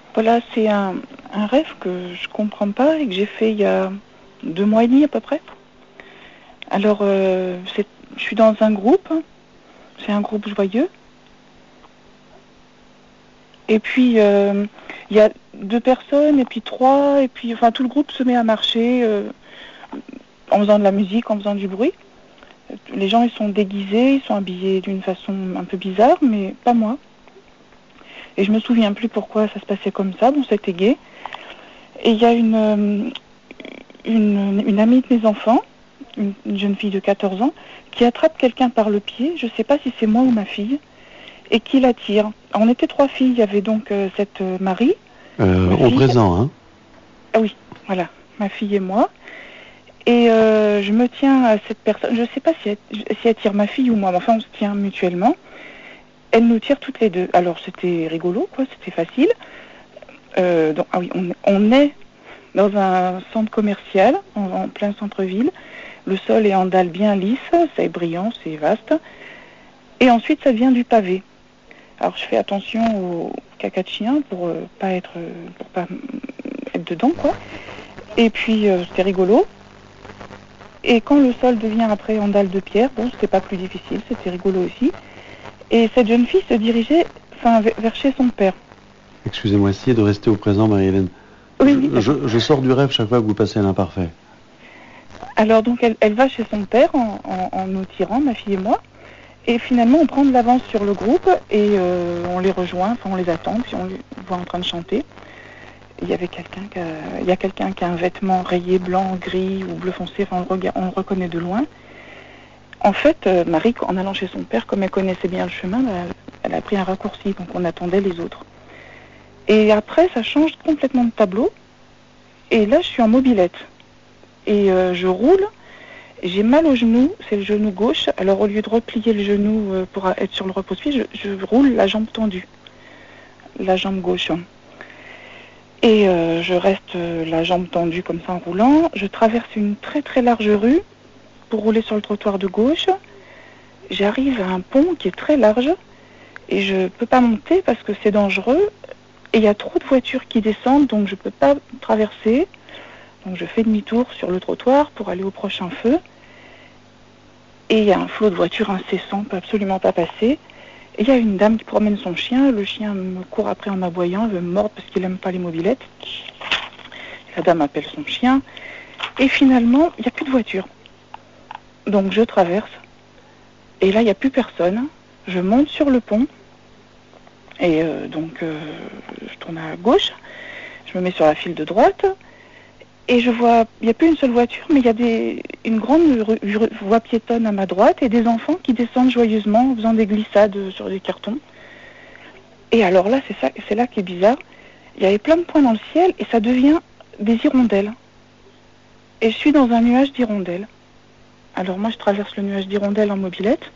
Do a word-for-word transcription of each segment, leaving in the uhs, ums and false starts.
Voilà, c'est un, un rêve que je comprends pas et que j'ai fait il y a deux mois et demi à peu près. Alors, euh, c'est, je suis dans un groupe, c'est un groupe joyeux. Et puis, euh, il y a deux personnes, et puis trois, et puis, enfin, tout le groupe se met à marcher euh, en faisant de la musique, en faisant du bruit. Les gens, ils sont déguisés, ils sont habillés d'une façon un peu bizarre, mais pas moi. Et je me souviens plus pourquoi ça se passait comme ça, bon, c'était gai. Et il y a une, euh, une, une amie de mes enfants, une, une jeune fille de quatorze ans, qui attrape quelqu'un par le pied, je ne sais pas si c'est moi ou ma fille, et qui la tire. On était trois filles, il y avait donc euh, cette euh, Marie. Euh, au présent, hein? Ah oui, voilà, ma fille et moi. Et euh, je me tiens à cette personne, je ne sais pas si elle, si elle tire ma fille ou moi, mais enfin on se tient mutuellement. Elle nous tire toutes les deux. Alors c'était rigolo, quoi, c'était facile. Euh, donc, ah oui, on, on est dans un centre commercial, en, en plein centre-ville. Le sol est en dalle bien lisse, c'est brillant, c'est vaste. Et ensuite ça vient du pavé. Alors je fais attention au caca de chien pour euh, pas être, pour pas être dedans, quoi. Et puis euh, c'était rigolo. Et quand le sol devient après en dalle de pierre, bon, c'était pas plus difficile, c'était rigolo aussi. Et cette jeune fille se dirigeait, enfin, vers chez son père. Excusez-moi, essayez de rester au présent, Marie-Hélène. Oui, oui. Je, je, je sors du rêve chaque fois que vous passez à l'imparfait. Alors donc elle, elle va chez son père en, en, en nous tirant, ma fille et moi. Et finalement on prend de l'avance sur le groupe et euh, on les rejoint, enfin on les attend, puis on les voit en train de chanter. Il y avait quelqu'un qui a, il y a quelqu'un qui a un vêtement rayé blanc, gris ou bleu foncé, enfin on le, regarde, on le reconnaît de loin. En fait, euh, Marie, en allant chez son père, comme elle connaissait bien le chemin, bah, elle a pris un raccourci, donc on attendait les autres. Et après, ça change complètement de tableau. Et là, je suis en mobilette. Et euh, je roule. J'ai mal au genou, c'est le genou gauche. Alors, au lieu de replier le genou euh, pour être sur le repose-pied, je, je roule la jambe tendue. La jambe gauche. Et euh, je reste euh, la jambe tendue comme ça en roulant. Je traverse une très très large rue pour rouler sur le trottoir de gauche. J'arrive à un pont qui est très large et je ne peux pas monter parce que c'est dangereux. Et il y a trop de voitures qui descendent, donc je ne peux pas traverser. Donc je fais demi-tour sur le trottoir pour aller au prochain feu. Et il y a un flot de voitures incessant, on ne peut absolument pas passer. Et il y a une dame qui promène son chien. Le chien me court après en aboyant, il veut me mordre parce qu'il n'aime pas les mobilettes. La dame appelle son chien. Et finalement, il n'y a plus de voiture. Donc je traverse. Et là, il n'y a plus personne. Je monte sur le pont. Et euh, donc, euh, je tourne à gauche. Je me mets sur la file de droite. Et je vois, il n'y a plus une seule voiture, mais il y a des, une grande voie piétonne à ma droite et des enfants qui descendent joyeusement en faisant des glissades sur des cartons. Et alors là, c'est ça, c'est là qui est bizarre. Il y avait plein de points dans le ciel et ça devient des hirondelles. Et je suis dans un nuage d'hirondelles. Alors moi, je traverse le nuage d'hirondelles en mobilette.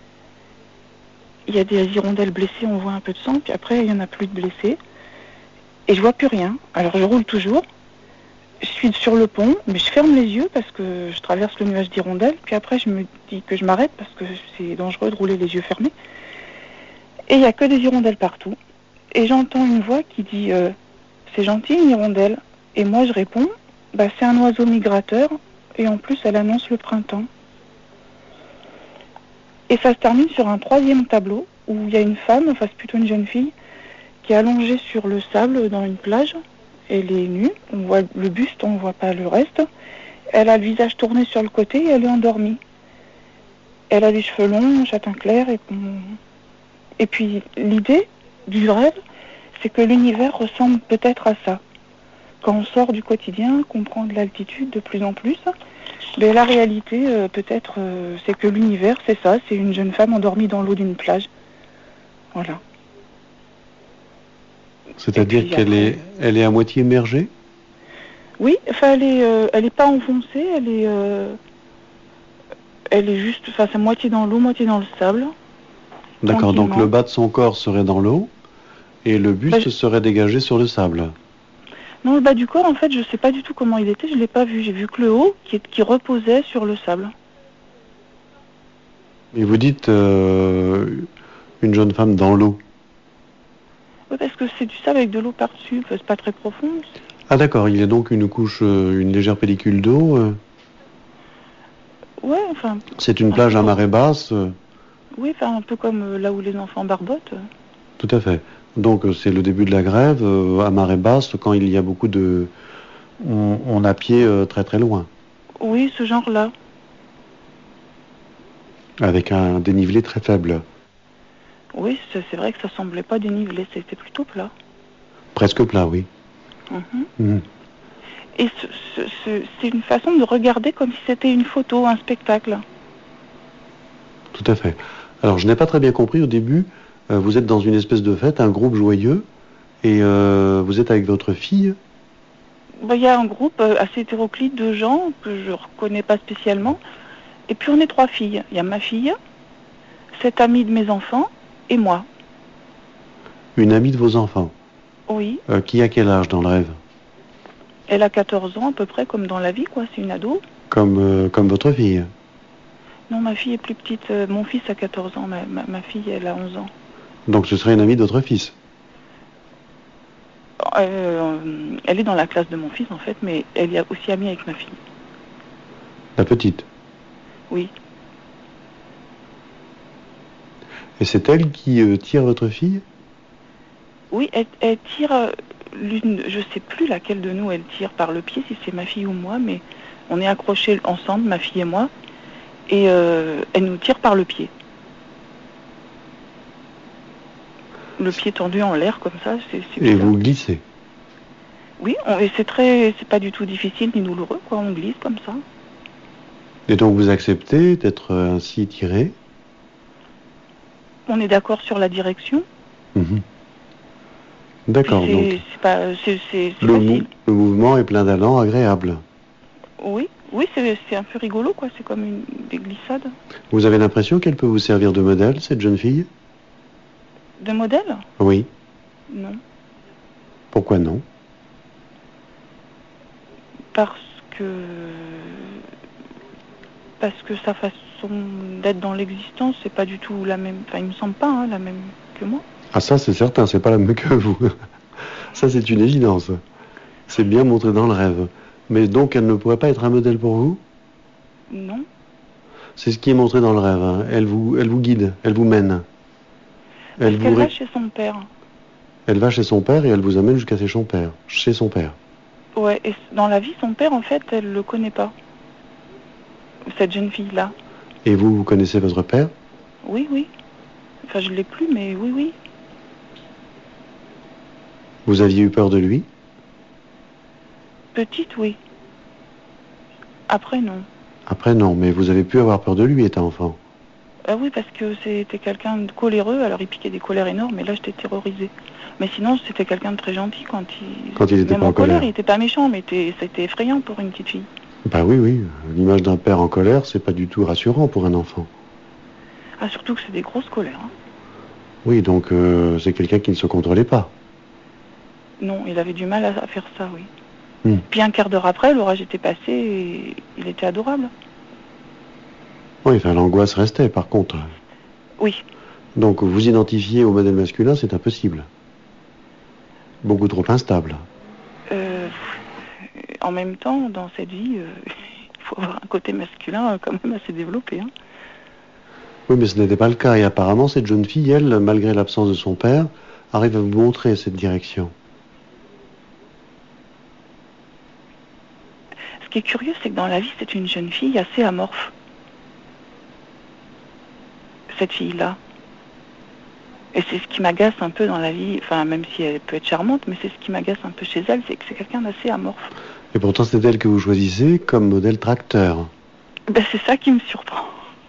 Il y a des hirondelles blessées, on voit un peu de sang, puis après, il n'y en a plus de blessés. Et je vois plus rien. Alors je roule toujours. Je suis sur le pont, mais je ferme les yeux parce que je traverse le nuage d'hirondelles. Puis après, je me dis que je m'arrête parce que c'est dangereux de rouler les yeux fermés. Et il n'y a que des hirondelles partout. Et j'entends une voix qui dit euh, « C'est gentil, une hirondelle ». Et moi, je réponds bah, « C'est un oiseau migrateur. » Et en plus, elle annonce le printemps. Et ça se termine sur un troisième tableau où il y a une femme, enfin c'est plutôt une jeune fille, qui est allongée sur le sable dans une plage. Elle est nue, on voit le buste, on ne voit pas le reste. Elle a le visage tourné sur le côté et elle est endormie. Elle a les cheveux longs, châtain clair. Et, et puis l'idée du rêve, c'est que l'univers ressemble peut-être à ça. Quand on sort du quotidien, qu'on prend de l'altitude de plus en plus, mais la réalité, euh, peut-être, euh, c'est que l'univers, c'est ça, c'est une jeune femme endormie dans l'eau d'une plage. Voilà. C'est-à-dire qu'elle après... est, elle est à moitié immergée? Oui, enfin, elle est, euh, elle est pas enfoncée, elle est, euh, elle est juste, enfin, c'est moitié dans l'eau, moitié dans le sable. D'accord, donc le bas de son corps serait dans l'eau et le buste bah, je... serait dégagé sur le sable. Non, le bas du corps, en fait, je sais pas du tout comment il était, je l'ai pas vu. J'ai vu que le haut qui, qui reposait sur le sable. Et vous dites euh, une jeune femme dans l'eau? Oui, parce que c'est du sable avec de l'eau par-dessus, c'est pas très profond. Ah d'accord, il y a donc une couche, euh, une légère pellicule d'eau. Euh... Ouais, enfin... C'est une plage à marée basse. Euh... Oui, enfin un peu comme euh, là où les enfants barbotent. Tout à fait. Donc c'est le début de la grève, euh, à marée basse, quand il y a beaucoup de... On, on a pied euh, très très loin. Oui, ce genre-là. Avec un dénivelé très faible. Oui, c'est vrai que ça semblait pas dénivelé, c'était plutôt plat. Presque plat, oui. Mmh. Mmh. Et ce, ce, ce, c'est une façon de regarder comme si c'était une photo, un spectacle. Tout à fait. Alors je n'ai pas très bien compris au début, euh, vous êtes dans une espèce de fête, un groupe joyeux, et euh, vous êtes avec votre fille. Il y a un groupe assez hétéroclite de gens que je ne reconnais pas spécialement. Et puis on est trois filles. Il y a ma fille, cette amie de mes enfants et moi. Une amie de vos enfants? Oui. Euh, qui a quel âge dans le rêve? Elle a quatorze ans à peu près, comme dans la vie, quoi. C'est une ado. Comme, euh, comme votre fille? Non, ma fille est plus petite. Mon fils a quatorze ans, ma, ma, ma fille, elle a onze ans. Donc ce serait une amie de votre fils? euh, Elle est dans la classe de mon fils, en fait, mais elle est aussi amie avec ma fille. La petite? Oui. Et c'est elle qui euh, tire votre fille? Oui, elle, elle tire euh, l'une, je sais plus laquelle de nous elle tire par le pied, si c'est ma fille ou moi, mais on est accrochés ensemble, ma fille et moi, et euh, elle nous tire par le pied. Le pied tendu en l'air comme ça, c'est, c'est Et vous glissez? Oui, on, et c'est très, c'est pas du tout difficile ni douloureux, quoi, on glisse comme ça. Et donc vous acceptez d'être ainsi tiré? On est d'accord sur la direction? Mmh. D'accord, c'est, donc c'est pas, c'est, c'est, c'est le, facile. mou- le mouvement est plein d'allant, agréable. Oui, oui, c'est, c'est un peu rigolo, quoi, c'est comme une, des glissades. Vous avez l'impression qu'elle peut vous servir de modèle, cette jeune fille? De modèle? Oui. Non. Pourquoi non? Parce que... Parce que sa façon d'être dans l'existence, c'est pas du tout la même... Enfin, il me semble pas, hein, la même que moi. Ah ça, c'est certain, c'est pas la même que vous. Ça, c'est une évidence. C'est bien montré dans le rêve. Mais donc, elle ne pourrait pas être un modèle pour vous? Non. C'est ce qui est montré dans le rêve. Hein. Elle vous, elle vous guide, elle vous mène. Elle Parce qu'elle va chez son père. Elle va chez son père et elle vous amène jusqu'à chez son père. Chez son père. Ouais, et dans la vie, son père, en fait, elle le connaît pas. Cette jeune fille-là. Et vous, vous connaissez votre père? Oui, oui. Enfin, je l'ai plus, mais oui, oui. Vous aviez eu peur de lui? Petite, oui. Après, non. Après, non, mais vous avez pu avoir peur de lui étant enfant. Euh, oui, parce que c'était quelqu'un de coléreux, alors il piquait des colères énormes, et là, j'étais terrorisée. Mais sinon, c'était quelqu'un de très gentil quand il... Quand il était Même pas en colère. colère. Il était pas méchant, mais était... c'était effrayant pour une petite fille. Bah oui, oui. L'image d'un père en colère, c'est pas du tout rassurant pour un enfant. Ah, surtout que c'est des grosses colères. Hein. Oui, donc euh, c'est quelqu'un qui ne se contrôlait pas. Non, il avait du mal à faire ça, oui. Hmm. Puis un quart d'heure après, l'orage était passé et il était adorable. Oui, enfin, l'angoisse restait, par contre. Oui. Donc, vous identifier au modèle masculin, c'est impossible. Beaucoup trop instable. Euh, en même temps, dans cette vie, euh, il faut avoir un côté masculin quand même assez développé. Hein. Oui, mais ce n'était pas le cas. Et apparemment, cette jeune fille, elle, malgré l'absence de son père, arrive à vous montrer cette direction. Ce qui est curieux, c'est que dans la vie, c'est une jeune fille assez amorphe. Cette fille-là. Et c'est ce qui m'agace un peu dans la vie, enfin, même si elle peut être charmante, mais c'est ce qui m'agace un peu chez elle, c'est que c'est quelqu'un d'assez amorphe. Et pourtant, c'est elle que vous choisissez comme modèle tracteur. Ben, c'est ça qui me surprend.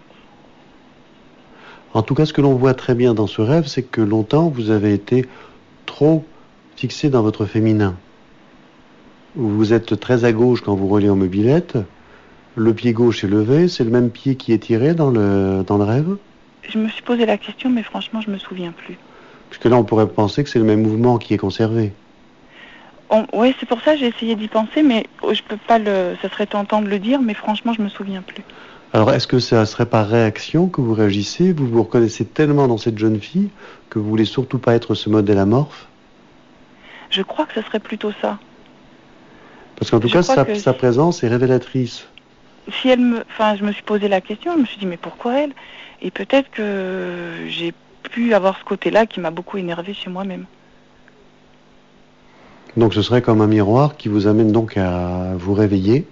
En tout cas, ce que l'on voit très bien dans ce rêve, c'est que longtemps, vous avez été trop fixé dans votre féminin. Vous êtes très à gauche quand vous roulez en mobilette. Le pied gauche est levé. C'est le même pied qui est tiré dans le, dans le rêve? Je me suis posé la question, mais franchement, je me souviens plus. Parce que là, on pourrait penser que c'est le même mouvement qui est conservé. Oui, c'est pour ça que j'ai essayé d'y penser, mais je peux pas le... ça serait tentant de le dire, mais franchement, je me souviens plus. Alors, est-ce que ça serait par réaction que vous réagissez? Vous vous reconnaissez tellement dans cette jeune fille que vous voulez surtout pas être ce modèle amorphe? Je crois que ce serait plutôt ça. Parce qu'en tout Je cas, crois sa, que sa si- présence est révélatrice. Si elle me, enfin, je me suis posé la question, je me suis dit mais pourquoi elle? Et peut-être que j'ai pu avoir ce côté-là qui m'a beaucoup énervée chez moi-même. Donc ce serait comme un miroir qui vous amène donc à vous réveiller.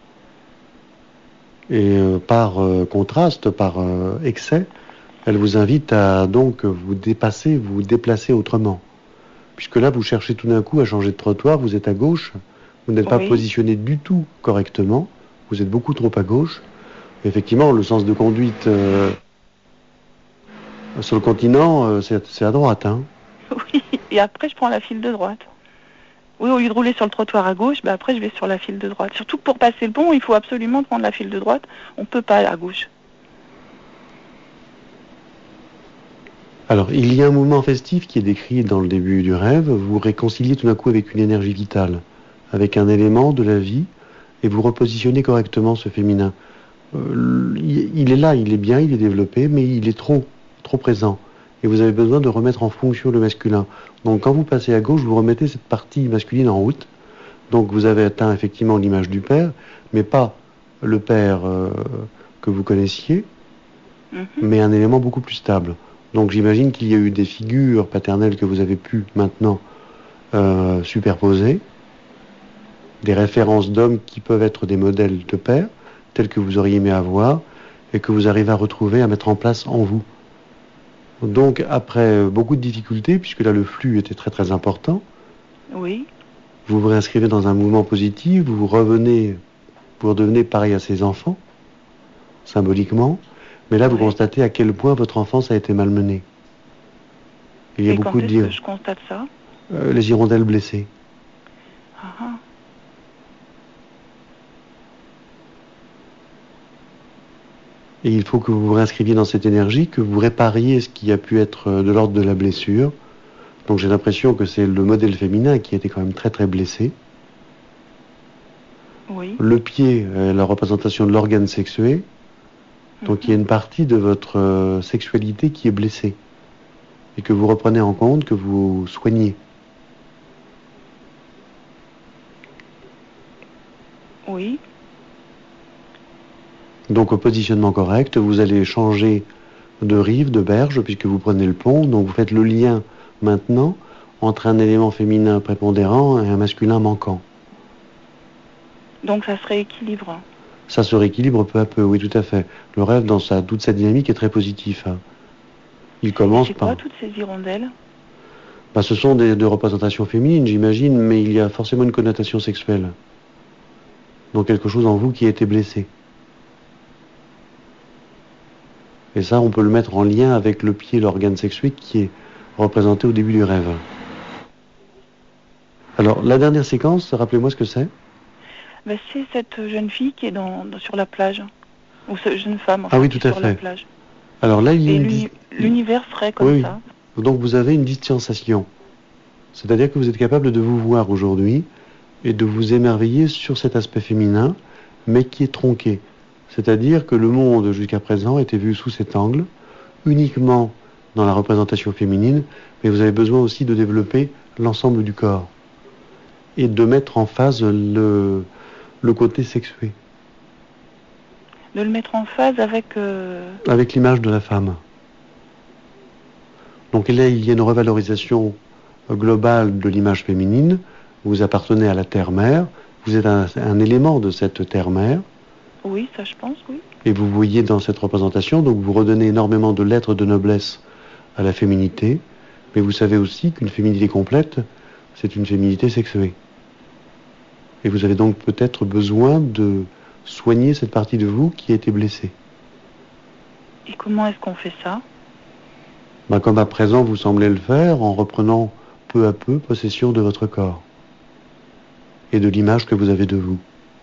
Et euh, par euh, contraste, par euh, excès, elle vous invite à donc vous dépasser, vous déplacer autrement. Puisque là, vous cherchez tout d'un coup à changer de trottoir, vous êtes à gauche, vous n'êtes pas Oui. positionné du tout correctement, vous êtes beaucoup trop à gauche. Et effectivement, le sens de conduite euh, sur le continent, euh, c'est, c'est à droite. Hein. Oui. Et après, je prends la file de droite. Oui, au lieu de rouler sur le trottoir à gauche, bah après, je vais sur la file de droite. Surtout que pour passer le pont, il faut absolument prendre la file de droite. On peut pas à gauche. Alors, il y a un mouvement festif qui est décrit dans le début du rêve. Vous vous réconciliez tout d'un coup avec une énergie vitale, avec un élément de la vie, et vous repositionnez correctement ce féminin. Euh, il est là, il est bien, il est développé, mais il est trop, trop présent. Et vous avez besoin de remettre en fonction le masculin. Donc quand vous passez à gauche, vous remettez cette partie masculine en route. Donc vous avez atteint effectivement l'image du père, mais pas le père euh, que vous connaissiez, Mhm. mais un élément beaucoup plus stable. Donc j'imagine qu'il y a eu des figures paternelles que vous avez pu maintenant euh, superposer, des références d'hommes qui peuvent être des modèles de père, tels que vous auriez aimé avoir, et que vous arrivez à retrouver, à mettre en place en vous. Donc après beaucoup de difficultés, puisque là le flux était très très important, Oui. vous vous réinscrivez dans un mouvement positif, vous revenez, vous redevenez pareil à ses enfants, symboliquement, mais là vous Ouais. constatez à quel point votre enfance a été malmenée. Il y a Et beaucoup quand de est-ce que dire je constate ça? euh, les hirondelles blessées. Ah, ah. Et il faut que vous vous réinscriviez dans cette énergie, que vous répariez ce qui a pu être de l'ordre de la blessure. Donc j'ai l'impression que c'est le modèle féminin qui a été quand même très très blessé. Oui. Le pied est la représentation de l'organe sexué. Donc il y a une partie de votre euh, sexualité qui est blessée. Et que vous reprenez en compte, que vous soignez. Oui. Donc au positionnement correct, vous allez changer de rive, de berge, puisque vous prenez le pont. Donc vous faites le lien maintenant entre un élément féminin prépondérant et un masculin manquant. Donc ça se rééquilibre. Ça se rééquilibre peu à peu, oui, tout à fait. Le rêve, dans sa, toute sa dynamique, est très positif. Hein. Il Et commence c'est quoi par... toutes ces hirondelles? Bah, ce sont des, des représentations féminines, j'imagine, mais il y a forcément une connotation sexuelle. Donc quelque chose en vous qui a été blessé. Et ça, on peut le mettre en lien avec le pied, l'organe sexué qui est représenté au début du rêve. Alors, la dernière séquence, rappelez-moi ce que c'est. Ben, c'est cette jeune fille qui est dans, dans- sur la plage. Ou cette jeune femme, enfin, Ah oui, qui tout est à sur la fait. plage. Alors là, il y a Et une... l'uni- dis- l'univers serait comme Oui, ça. oui. Donc vous avez une distanciation. C'est-à-dire que vous êtes capable de vous voir aujourd'hui et de vous émerveiller sur cet aspect féminin, mais qui est tronqué. C'est-à-dire que le monde jusqu'à présent était vu sous cet angle, uniquement dans la représentation féminine, mais vous avez besoin aussi de développer l'ensemble du corps et de mettre en phase le, le côté sexué, De le mettre en phase avec... euh, avec l'image de la femme. Donc là, il y a une revalorisation globale de l'image féminine. Vous appartenez à la terre-mère, vous êtes un, un élément de cette terre-mère, Oui, ça je pense, oui. et vous voyez dans cette représentation, donc vous redonnez énormément de lettres de noblesse à la féminité, mais vous savez aussi qu'une féminité complète, c'est une féminité sexuée. Et vous avez donc peut-être besoin de soigner cette partie de vous qui a été blessée. Et comment est-ce qu'on fait ça? Ben, comme à présent vous semblez le faire en reprenant peu à peu possession de votre corps et de l'image que vous avez de vous.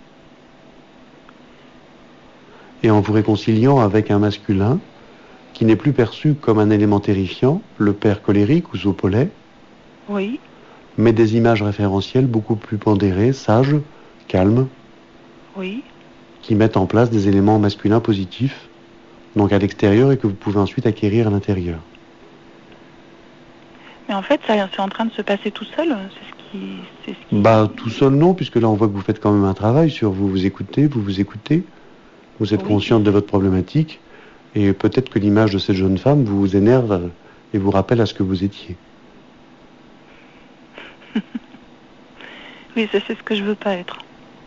Et en vous réconciliant avec un masculin qui n'est plus perçu comme un élément terrifiant, le père colérique ou Zopolet, Oui. mais des images référentielles beaucoup plus pondérées, sages, calmes, Oui. qui mettent en place des éléments masculins positifs, donc à l'extérieur et que vous pouvez ensuite acquérir à l'intérieur. Mais en fait, ça, c'est en train de se passer tout seul. C'est ce qui... C'est ce qui... Bah, tout seul, non, puisque là, on voit que vous faites quand même un travail sur vous vous écoutez, vous vous écoutez, vous êtes Oui. consciente de votre problématique, et peut-être que l'image de cette jeune femme vous énerve et vous rappelle à ce que vous étiez. Oui, ça, c'est ce que je veux pas être.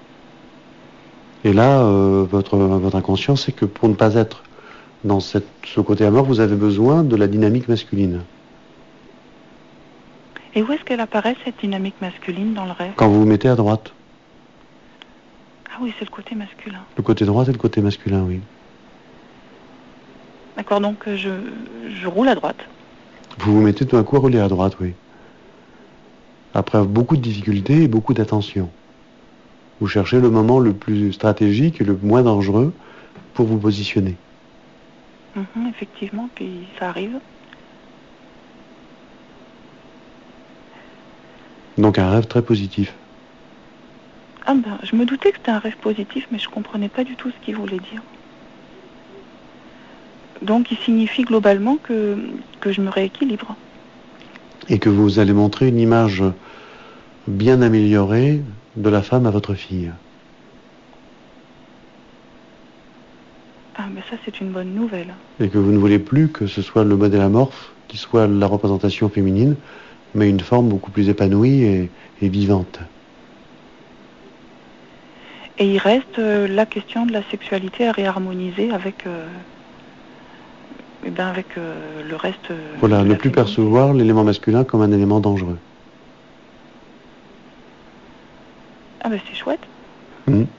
Et là, euh, votre, votre inconscient sait que pour ne pas être dans cette, ce côté à mort, vous avez besoin de la dynamique masculine. Et où est-ce qu'elle apparaît, cette dynamique masculine, dans le rêve? Quand vous vous mettez à droite. Ah oui, c'est le côté masculin. Le côté droit, c'est le côté masculin, oui. D'accord, donc euh, je, je roule à droite. Vous vous mettez tout d'un coup à rouler à droite, oui. Après beaucoup de difficultés et beaucoup d'attention. Vous cherchez le moment le plus stratégique et le moins dangereux pour vous positionner. Mhm, effectivement, puis ça arrive. Donc un rêve très positif. Ah ben, je me doutais que c'était un rêve positif, mais je comprenais pas du tout ce qu'il voulait dire. Donc il signifie globalement que, que je me rééquilibre. Et que vous allez montrer une image bien améliorée de la femme à votre fille. Ah mais ça, c'est une bonne nouvelle. Et que vous ne voulez plus que ce soit le modèle amorphe qui soit la représentation féminine, mais une forme beaucoup plus épanouie et, et vivante. Et il reste euh, la question de la sexualité à réharmoniser avec, euh, eh ben avec euh, le reste. Euh, Voilà, de ne la plus féminité. percevoir l'élément masculin comme un élément dangereux. Ah ben c'est chouette. Mmh.